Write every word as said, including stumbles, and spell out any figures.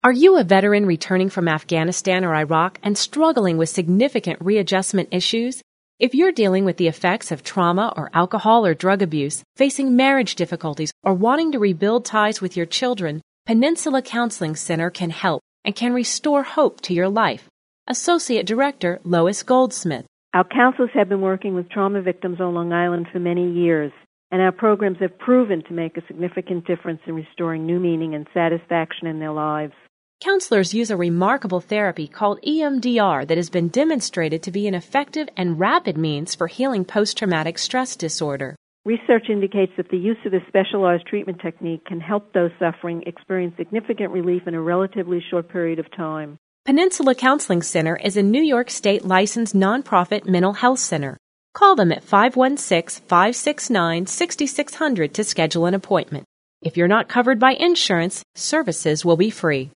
Are you a veteran returning from Afghanistan or Iraq and struggling with significant readjustment issues? If you're dealing with the effects of trauma or alcohol or drug abuse, facing marriage difficulties, or wanting to rebuild ties with your children, Peninsula Counseling Center can help and can restore hope to your life. Associate Director Lois Goldsmith. Our counselors have been working with trauma victims on Long Island for many years, and our programs have proven to make a significant difference in restoring new meaning and satisfaction in their lives. Counselors use a remarkable therapy called E M D R that has been demonstrated to be an effective and rapid means for healing post-traumatic stress disorder. Research indicates that the use of this specialized treatment technique can help those suffering experience significant relief in a relatively short period of time. Peninsula Counseling Center is a New York State licensed nonprofit mental health center. Call them at five one six, five six nine, six six zero zero to schedule an appointment. If you're not covered by insurance, services will be free.